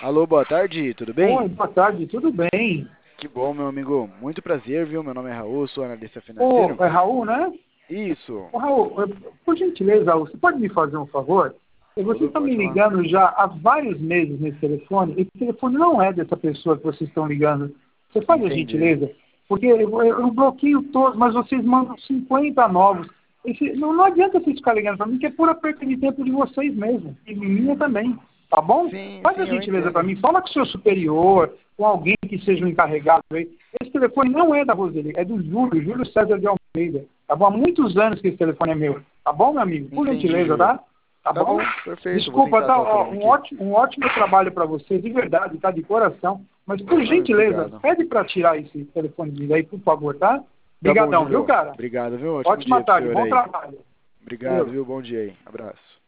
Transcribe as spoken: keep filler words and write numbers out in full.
Alô, boa tarde, tudo bem? Oi, boa tarde, tudo bem? Que bom, meu amigo. Muito prazer, viu? Meu nome é Raul, sou analista Ô, financeiro. é Raul, né? Isso. Ô, Raul, eh, por gentileza, Raul, você pode me fazer um favor? Eh, Vocês Tudo, estão me pode falar. ligando já há vários meses nesse telefone. Esse telefone não é dessa pessoa que vocês estão ligando. Você faz a Entendi. gentileza? Porque eu, eu bloqueio todos, mas vocês mandam cinquenta novos. Esse- não, não adianta vocês ficarem ligando para mim, que é pura perda de tempo de vocês mesmo. E minha também. Tá bom? Sim, Faz sim, a eu gentileza para entendo. mim. Fala com o seu superior, com alguém que seja o encarregado aí. Esse telefone não é da Roseli, é do Júlio, Júlio César de Almeida. Tá bom? Há muitos anos que esse telefone é meu. Tá bom, meu amigo? Por Entendi, gentileza, Júlio. tá? Tá Tá bom? bom, perfeito. Vou Desculpa, tentar tá? estar Ó, falando um, aqui. ótimo, um ótimo trabalho para você, de verdade, tá? De coração. Mas, por Ah, gentileza, obrigado. pede para tirar esse telefone dele aí, por favor, tá? Tá bom, Obrigadão, viu, Júlio. cara? Obrigado, viu? Ótimo Ótima dia pro tarde, senhor bom aí. trabalho. Obrigado, Valeu. viu? Bom dia aí. Abraço.